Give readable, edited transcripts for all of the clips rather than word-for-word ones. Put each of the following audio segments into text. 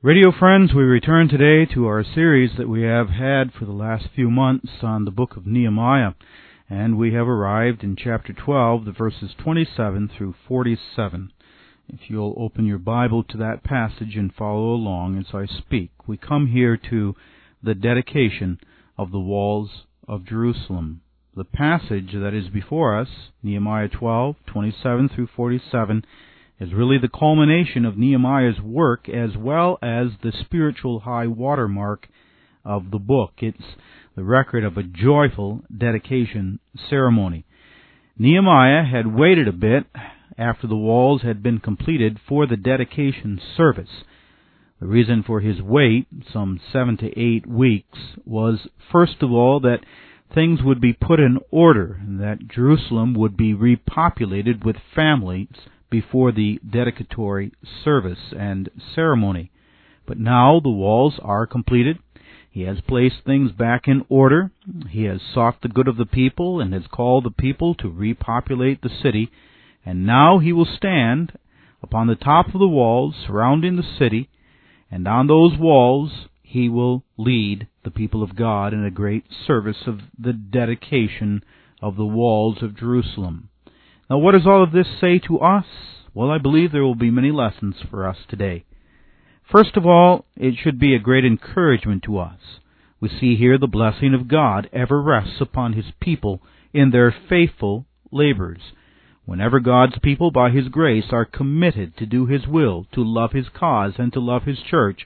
Radio friends, we return today to our series that we have had for the last few months on the book of Nehemiah, and we have arrived in chapter 12, the verses 27 through 47. If you'll open your Bible to that passage and follow along as I speak, we come here to the dedication of the walls of Jerusalem. The passage that is before us, Nehemiah 12, 27 through 47, is really the culmination of Nehemiah's work as well as the spiritual high watermark of the book. It's the record of a joyful dedication ceremony. Nehemiah had waited a bit after the walls had been completed for the dedication service. The reason for his wait, some 7 to 8 weeks, was first of all that things would be put in order, and that Jerusalem would be repopulated with families before the dedicatory service and ceremony. But now the walls are completed. He has placed things back in order. He has sought the good of the people and has called the people to repopulate the city. And now he will stand upon the top of the walls surrounding the city, and on those walls he will lead the people of God in a great service of the dedication of the walls of Jerusalem. Now, what does all of this say to us? Well, I believe there will be many lessons for us today. First of all, it should be a great encouragement to us. We see here the blessing of God ever rests upon His people in their faithful labors. Whenever God's people, by His grace, are committed to do His will, to love His cause, and to love His church,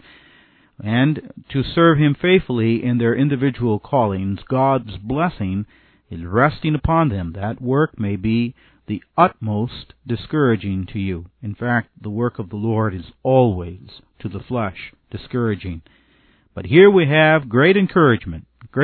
and to serve Him faithfully in their individual callings, God's blessing is resting upon them. That work may be the utmost discouraging to you. In fact, the work of the Lord is always, to the flesh, discouraging. But here we have great encouragement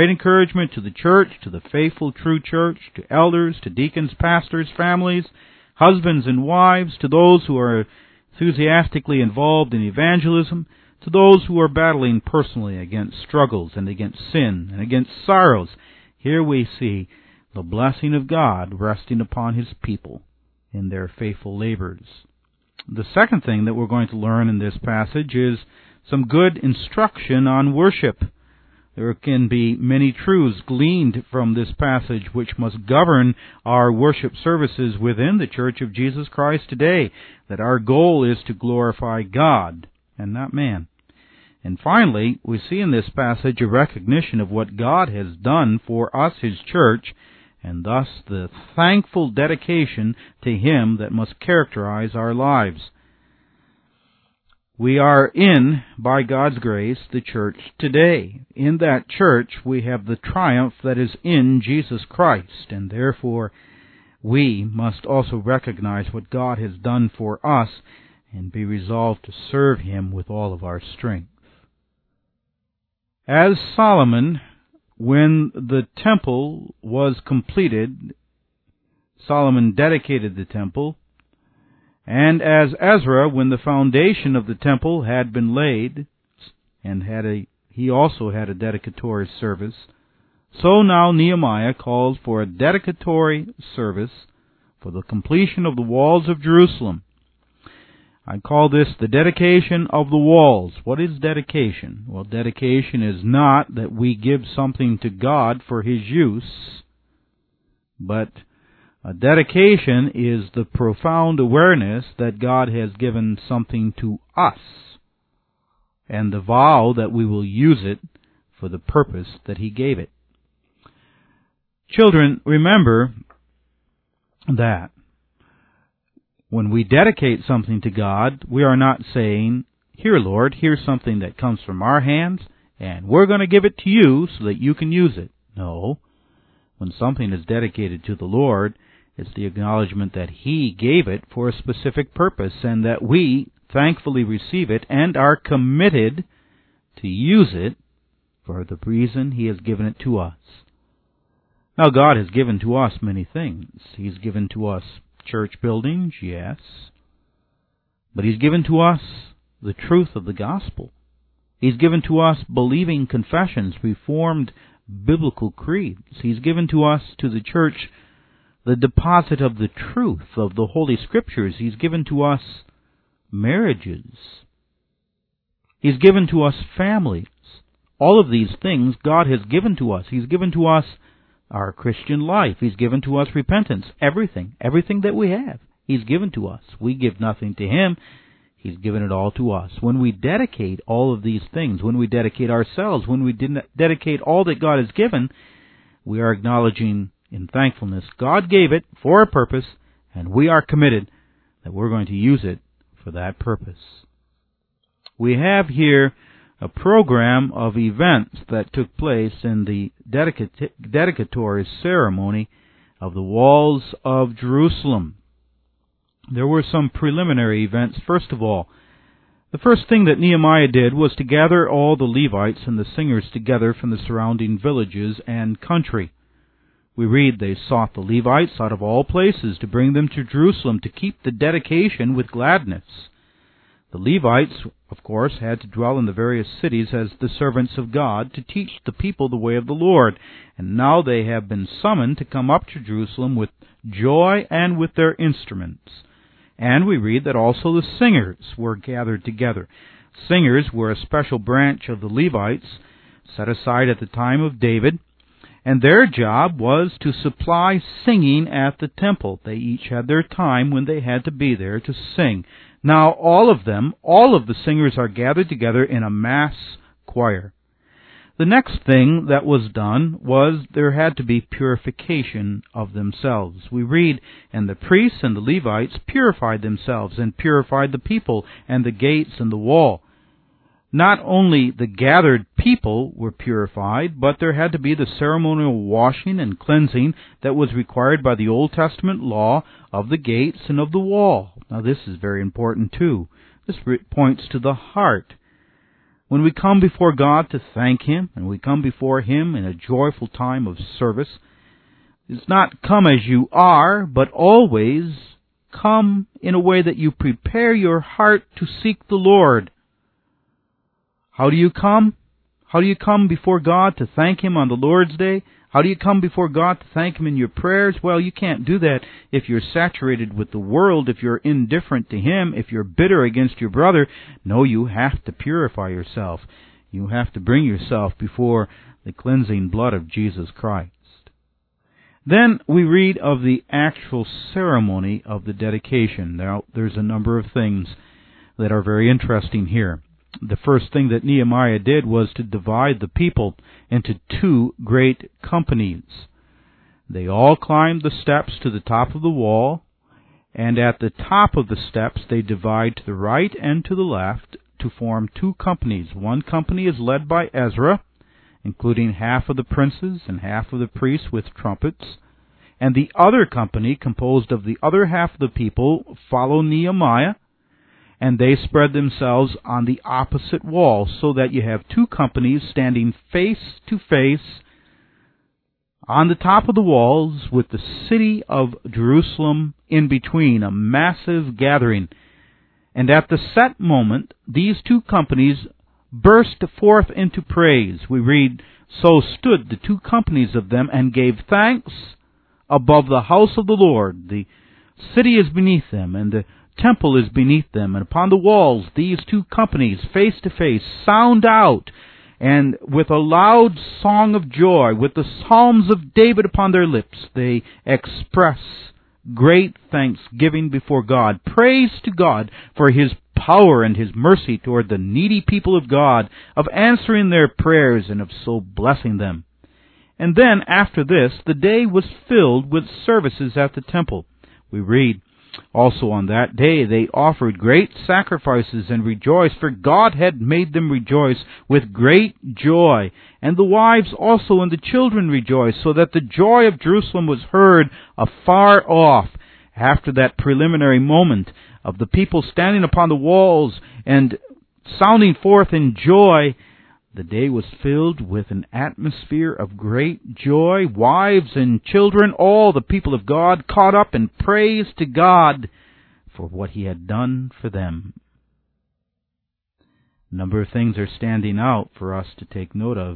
to the church, to the faithful true church, to elders, to deacons, pastors, families, husbands and wives, to those who are enthusiastically involved in evangelism, to those who are battling personally against struggles and against sin and against sorrows. Here we see the blessing of God resting upon His people in their faithful labors. The second thing that we're going to learn in this passage is some good instruction on worship. There can be many truths gleaned from this passage which must govern our worship services within the Church of Jesus Christ today, that our goal is to glorify God and not man. And finally, we see in this passage a recognition of what God has done for us, His church, and thus the thankful dedication to Him that must characterize our lives. We are in, by God's grace, the church today. In that church we have the triumph that is in Jesus Christ, and therefore we must also recognize what God has done for us and be resolved to serve Him with all of our strength. As Solomon, when the temple was completed, Solomon dedicated the temple, and as Ezra, when the foundation of the temple had been laid, and he also had a dedicatory service, so now Nehemiah calls for a dedicatory service for the completion of the walls of Jerusalem. I call this the dedication of the walls. What is dedication? Well, dedication is not that we give something to God for His use, but a dedication is the profound awareness that God has given something to us, and the vow that we will use it for the purpose that He gave it. Children, remember that when we dedicate something to God, we are not saying, "Here, Lord, here's something that comes from our hands, and we're going to give it to you so that you can use it." No. When something is dedicated to the Lord, it's the acknowledgement that He gave it for a specific purpose, and that we thankfully receive it and are committed to use it for the reason He has given it to us. Now, God has given to us many things. He's given to us church buildings, yes, but He's given to us the truth of the gospel. He's given to us believing confessions, Reformed biblical creeds. He's given to us, to the church, the deposit of the truth of the Holy Scriptures. He's given to us marriages. He's given to us families. All of these things God has given to us. He's given to us our Christian life. He's given to us repentance. Everything that we have, He's given to us. We give nothing to Him. He's given it all to us. When we dedicate all of these things, when we dedicate ourselves, when we dedicate all that God has given, we are acknowledging in thankfulness God gave it for a purpose, and we are committed that we're going to use it for that purpose. We have here a program of events that took place in the dedicatory ceremony of the walls of Jerusalem. There were some preliminary events. First of all, the first thing that Nehemiah did was to gather all the Levites and the singers together from the surrounding villages and country. We read they sought the Levites out of all places to bring them to Jerusalem to keep the dedication with gladness. The Levites, of course, had to dwell in the various cities as the servants of God to teach the people the way of the Lord, and now they have been summoned to come up to Jerusalem with joy and with their instruments. And we read that also the singers were gathered together. Singers were a special branch of the Levites, set aside at the time of David, and their job was to supply singing at the temple. They each had their time when they had to be there to sing. Now all of the singers are gathered together in a mass choir. The next thing that was done was there had to be purification of themselves. We read, and the priests and the Levites purified themselves and purified the people and the gates and the wall. Not only the gathered people were purified, but there had to be the ceremonial washing and cleansing that was required by the Old Testament law of the gates and of the wall. Now this is very important too. This points to the heart. When we come before God to thank Him, and we come before Him in a joyful time of service, it's not come as you are, but always come in a way that you prepare your heart to seek the Lord. How do you come? How do you come before God to thank Him on the Lord's Day? How do you come before God to thank Him in your prayers? Well, you can't do that if you're saturated with the world, if you're indifferent to Him, if you're bitter against your brother. No, you have to purify yourself. You have to bring yourself before the cleansing blood of Jesus Christ. Then we read of the actual ceremony of the dedication. Now, there's a number of things that are very interesting here. The first thing that Nehemiah did was to divide the people into two great companies. They all climbed the steps to the top of the wall, and at the top of the steps they divide to the right and to the left to form two companies. One company is led by Ezra, including half of the princes and half of the priests with trumpets, and the other company, composed of the other half of the people, follow Nehemiah, and they spread themselves on the opposite wall, so that you have two companies standing face to face on the top of the walls with the city of Jerusalem in between, a massive gathering. And at the set moment, these two companies burst forth into praise. We read, so stood the two companies of them and gave thanks above the house of the Lord. The city is beneath them, and the temple is beneath them, and upon the walls these two companies, face to face, sound out, and with a loud song of joy, with the psalms of David upon their lips, they express great thanksgiving before God, praise to God for His power and His mercy toward the needy people of God, of answering their prayers and of so blessing them. And then, after this, the day was filled with services at the temple. We read, also on that day they offered great sacrifices and rejoiced, for God had made them rejoice with great joy. And the wives also and the children rejoiced, so that the joy of Jerusalem was heard afar off. After that preliminary moment of the people standing upon the walls and sounding forth in joy, the day was filled with an atmosphere of great joy. Wives and children, all the people of God, caught up in praise to God for what He had done for them. A number of things are standing out for us to take note of.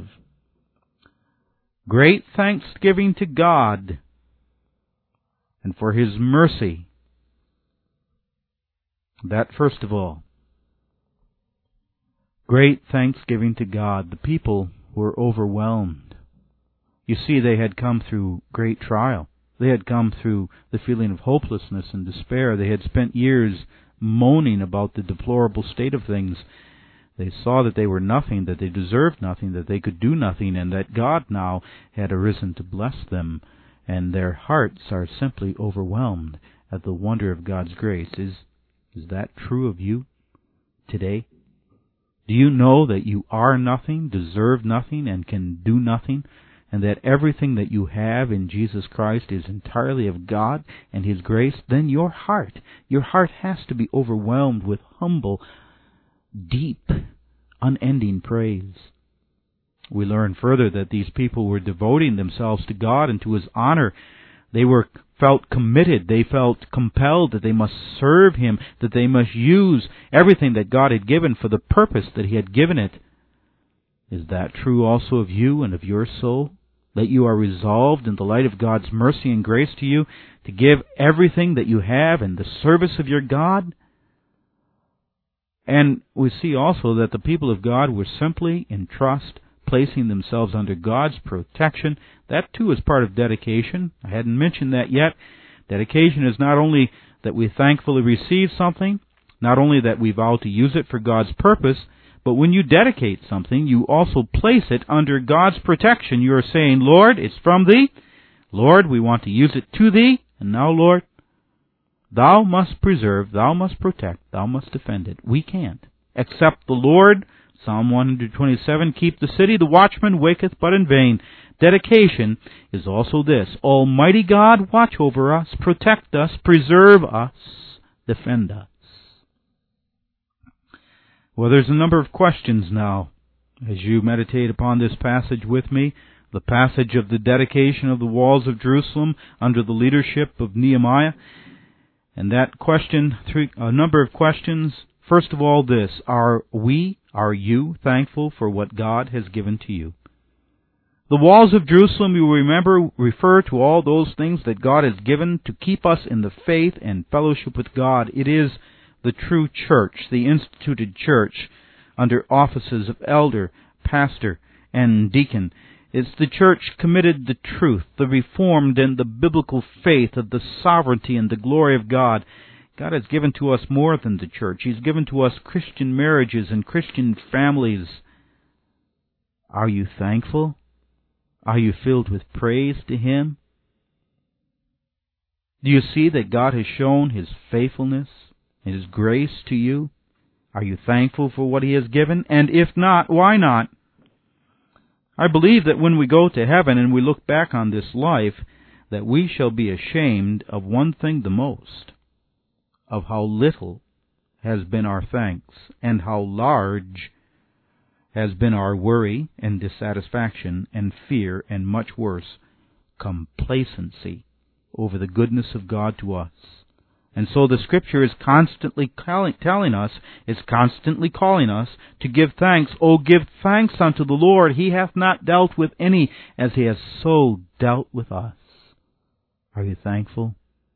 Great thanksgiving to God and for His mercy. That first of all. great thanksgiving to God. The people were overwhelmed. You see, they had come through great trial. They had come through the feeling of hopelessness and despair. They had spent years moaning about the deplorable state of things. They saw that they were nothing, that they deserved nothing, that they could do nothing, and that God now had arisen to bless them. And their hearts are simply overwhelmed at the wonder of God's grace. Is that true of you today? Do you know that you are nothing, deserve nothing, and can do nothing, and that everything that you have in Jesus Christ is entirely of God and His grace? Then your heart has to be overwhelmed with humble, deep, unending praise. We learn further that these people were devoting themselves to God and to His honor. They felt committed. They felt compelled that they must serve Him, that they must use everything that God had given for the purpose that He had given it. Is that true also of you and of your soul? That you are resolved in the light of God's mercy and grace to you to give everything that you have in the service of your God? And we see also that the people of God were simply in trust, placing themselves under God's protection. That too is part of dedication. I hadn't mentioned that yet. Dedication is not only that we thankfully receive something, not only that we vow to use it for God's purpose, but when you dedicate something, you also place it under God's protection. You are saying, Lord, it's from Thee. Lord, we want to use it to Thee. And now, Lord, Thou must preserve, Thou must protect, Thou must defend it. We can't. Except the Lord. Psalm 127, keep the city, the watchman waketh but in vain. Dedication is also this: Almighty God, watch over us, protect us, preserve us, defend us. Well, there's a number of questions now as you meditate upon this passage with me, the passage of the dedication of the walls of Jerusalem under the leadership of Nehemiah. And that question, a number of questions. First of all, this: are you thankful for what God has given to you? The walls of Jerusalem, you remember, refer to all those things that God has given to keep us in the faith and fellowship with God. It is the true church, the instituted church, under offices of elder, pastor, and deacon. It's the church committed to truth, the reformed and the biblical faith of the sovereignty and the glory of God. God has given to us more than the church. He's given to us Christian marriages and Christian families. Are you thankful? Are you filled with praise to Him? Do you see that God has shown His faithfulness and His grace to you? Are you thankful for what He has given? And if not, why not? I believe that when we go to heaven and we look back on this life, that we shall be ashamed of one thing the most: of how little has been our thanks, and how large has been our worry and dissatisfaction and fear, and much worse, complacency over the goodness of God to us. And so the Scripture is constantly telling us, is constantly calling us to give thanks. Oh, give thanks unto the Lord. He hath not dealt with any as He has so dealt with us. Are you thankful?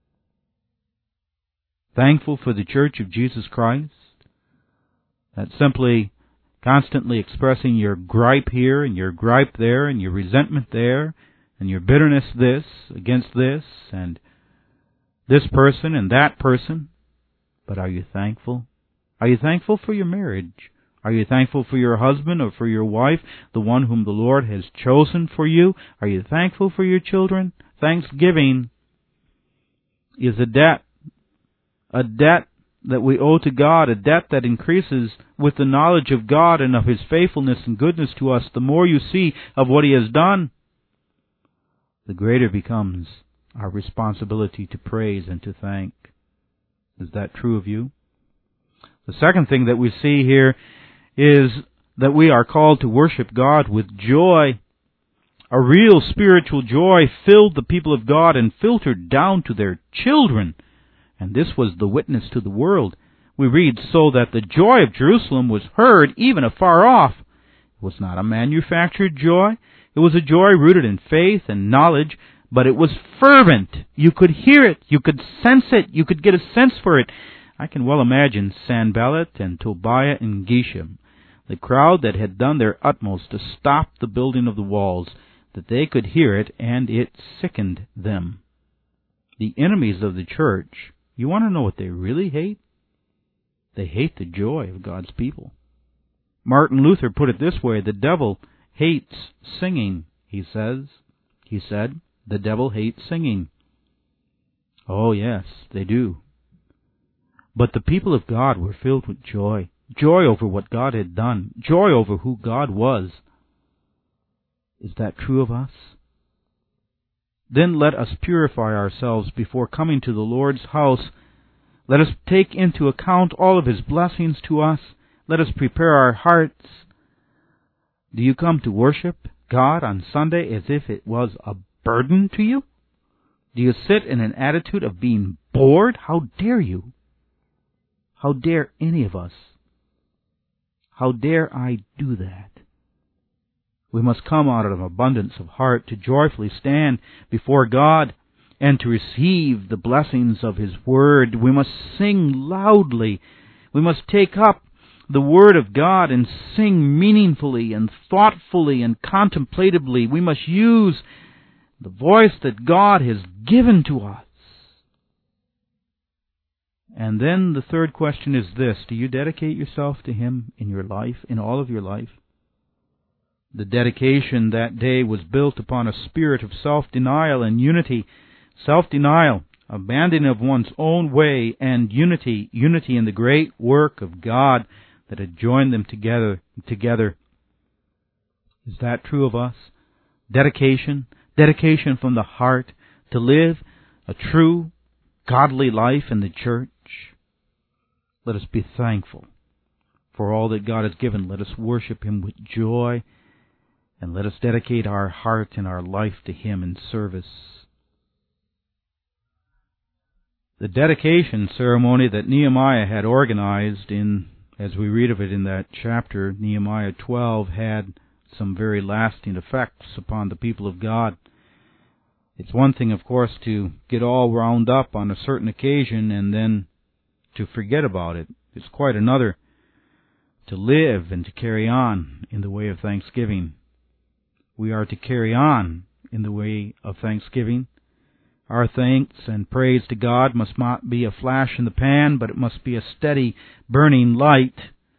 Thankful for the Church of Jesus Christ? That's simply constantly expressing your gripe here and your gripe there and your resentment there and your bitterness this against this and this person and that person. But are you thankful? Are you thankful for your marriage? Are you thankful for your husband or for your wife, the one whom the Lord has chosen for you? Are you thankful for your children? Thanksgiving is a debt that we owe to God, a debt that increases with the knowledge of God and of His faithfulness and goodness to us. The more you see of what He has done, the greater becomes our responsibility to praise and to thank. Is that true of you? The second thing that we see here is that we are called to worship God with joy. A real spiritual joy filled the people of God and filtered down to their children. And this was the witness to the world. We read, so that the joy of Jerusalem was heard even afar off. It was not a manufactured joy. It was a joy rooted in faith and knowledge, but it was fervent. You could hear it. You could sense it. You could get a sense for it. I can well imagine Sanballat and Tobiah and Geshem, The crowd that had done their utmost to stop the building of the walls, that they could hear it, and it sickened them. The enemies of the church, you want to know what they really hate? They hate the joy of God's people. Martin Luther put it this way: the devil hates singing, he said, the devil hates singing. Oh yes, they do. But the people of God were filled with joy. Joy over what God had done. Joy over who God was. Is that true of us? Then let us purify ourselves before coming to the Lord's house. Let us take into account all of His blessings to us. Let us prepare our hearts. Do you come to worship God on Sunday as if it was a burden to you? Do you sit in an attitude of being bored? How dare you? How dare any of us? How dare I do that? We must come out of an abundance of heart to joyfully stand before God and to receive the blessings of His Word. We must sing loudly. We must take up the Word of God and sing meaningfully and thoughtfully and contemplatively. We must use the voice that God has given to us. And then the third question is this: do you dedicate yourself to Him in your life, in all of your life? The dedication that day was built upon a spirit of self-denial and unity. Self-denial, abandoning of one's own way, and unity in the great work of God that had joined them together. Is that true of us? Dedication from the heart to live a true, godly life in the church. Let us be thankful for all that God has given. Let us worship Him with joy, and let us dedicate our heart and our life to Him in service. The dedication ceremony that Nehemiah had organized as we read of it in that chapter, Nehemiah 12, had some very lasting effects upon the people of God. It's one thing, of course, to get all wound up on a certain occasion and then to forget about it. It's quite another to live and to carry on in the way of thanksgiving. We are to carry on in the way of thanksgiving. Our thanks and praise to God must not be a flash in the pan, but it must be a steady, burning light.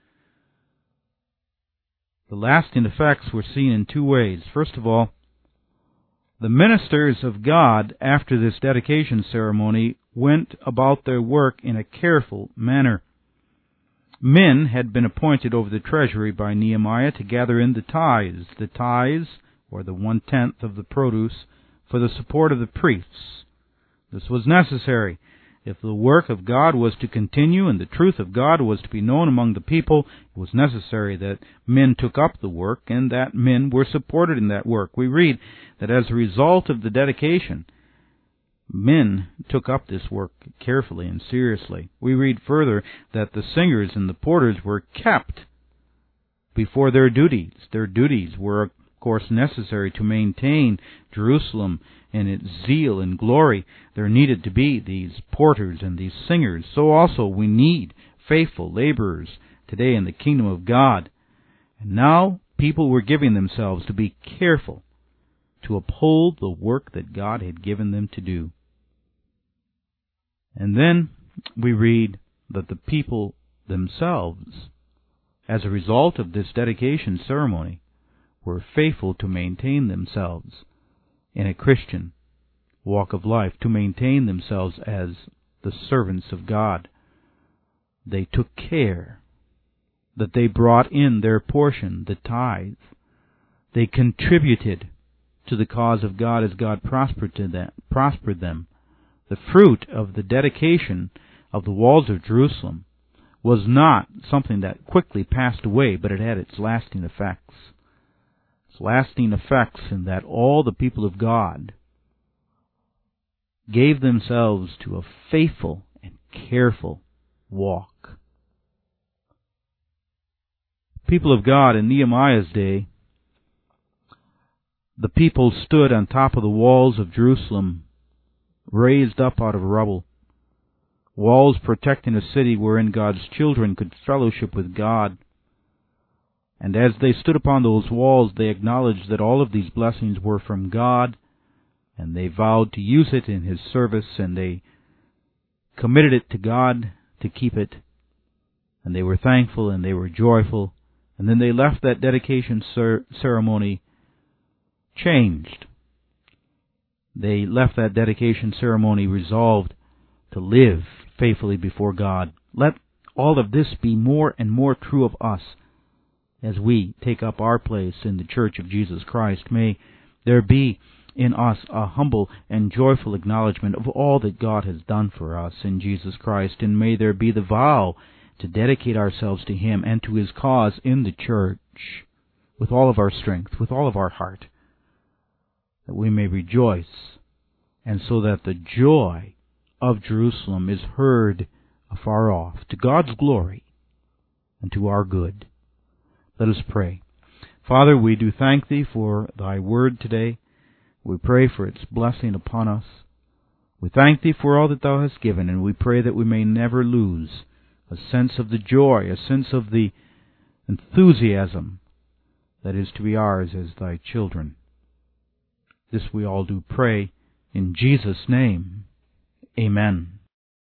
The lasting effects were seen in two ways. First of all, the ministers of God, after this dedication ceremony, went about their work in a careful manner. Men had been appointed over the treasury by Nehemiah to gather in the tithes, or the 1/10 of the produce, for the support of the priests. This was necessary. If the work of God was to continue and the truth of God was to be known among the people, it was necessary that men took up the work and that men were supported in that work. We read that as a result of the dedication, men took up this work carefully and seriously. We read further that the singers and the porters were kept before their duties. Their duties were, of course, necessary to maintain Jerusalem and its zeal and glory. There needed to be these porters and these singers. So also we need faithful laborers today in the kingdom of God. And now people were giving themselves to be careful to uphold the work that God had given them to do. And then we read that the people themselves, as a result of this dedication ceremony, were faithful to maintain themselves in a Christian walk of life, to maintain themselves as the servants of God. They took care that they brought in their portion, the tithe. They contributed to the cause of God as God prospered them. The fruit of the dedication of the walls of Jerusalem was not something that quickly passed away, but it had its lasting effects. Its lasting effects in that all the people of God gave themselves to a faithful and careful walk. People of God in Nehemiah's day, the people stood on top of the walls of Jerusalem, raised up out of rubble. Walls protecting a city wherein God's children could fellowship with God. And as they stood upon those walls, they acknowledged that all of these blessings were from God, and they vowed to use it in His service, and they committed it to God to keep it. And they were thankful and they were joyful. And then they left that dedication ceremony changed. They left that dedication ceremony resolved to live faithfully before God. Let all of this be more and more true of us as we take up our place in the Church of Jesus Christ. May there be in us a humble and joyful acknowledgement of all that God has done for us in Jesus Christ, and may there be the vow to dedicate ourselves to Him and to His cause in the church with all of our strength, with all of our heart, that we may rejoice, and so that the joy of Jerusalem is heard afar off, to God's glory and to our good. Let us pray. Father, we do thank Thee for Thy word today. We pray for its blessing upon us. We thank Thee for all that Thou hast given, and we pray that we may never lose a sense of the joy, a sense of the enthusiasm that is to be ours as Thy children. This we all do pray in Jesus' name. Amen.